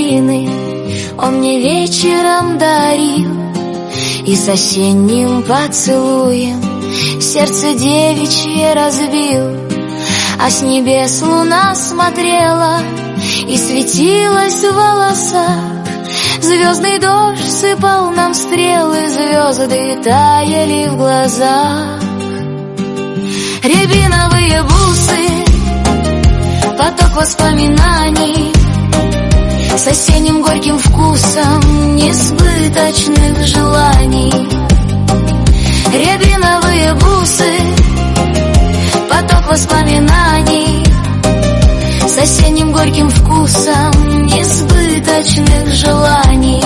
рябины он мне вечером дарил, и с осенним поцелуем сердце девичье разбил. А с небес луна смотрела и светилась в волосах, звездный дождь сыпал нам стрелы, звезды таяли в глазах. Рябиновые бусы, поток воспоминаний с осенним горьким вкусом несбыточных желаний. Рябиновые бусы, поток воспоминаний с осенним горьким вкусом несбыточных желаний.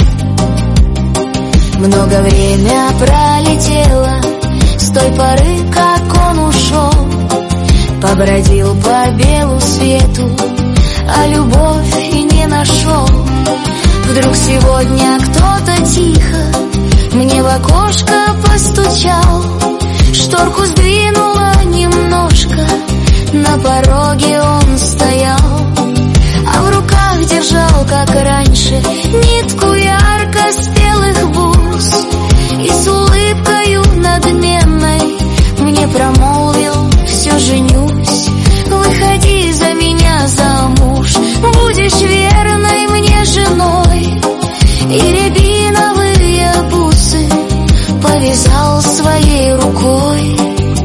Много время пролетело с той поры, как он ушел, побродил по белу свету, а любовь и не нашел. Вдруг сегодня кто-то тихо мне в окошко постучал, шторку сдвинула немножко, на пороге он стоял, а в руках держал, как раньше, нитку ярко спелых бус, и с улыбкою надменной мне промолвил: все женюсь, выходи за меня замуж, будешь верной мне женой. И рябиновые бусы повязал своей рукой.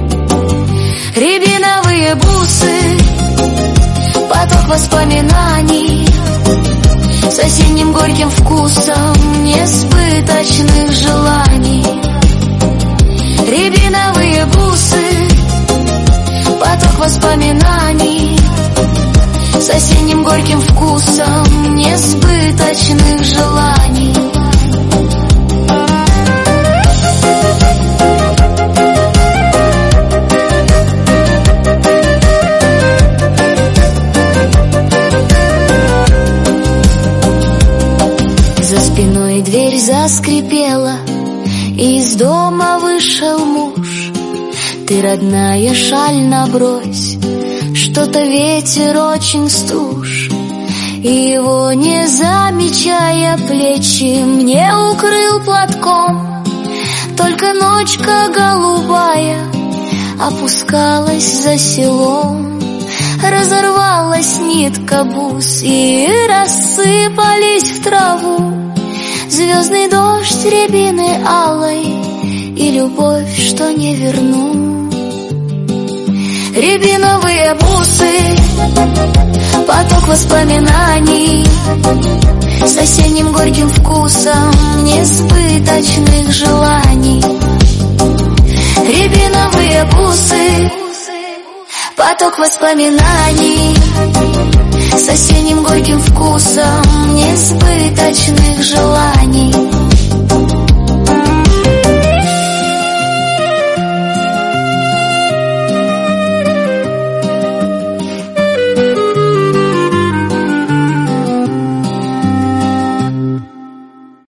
Рябиновые бусы, поток воспоминаний с осенним горьким вкусом несбыточных желаний. Рябиновые бусы, поток воспоминаний с осенним горьким вкусом несбыточных желаний. За спиной дверь заскрипела, и из дома вышел муж. Ты, родная, шаль набрось, что-то ветер очень стуж. И его, не замечая плечи, мне укрыл платком. Только ночка голубая опускалась за селом, разорвалась нитка бус, и рассыпались в траву звездный дождь рябины алой и любовь, что не верну. Рябиновые бусы, поток воспоминаний с осенним горьким вкусом несбыточных желаний. Рябиновые бусы, поток воспоминаний с осенним горьким вкусом несбыточных желаний.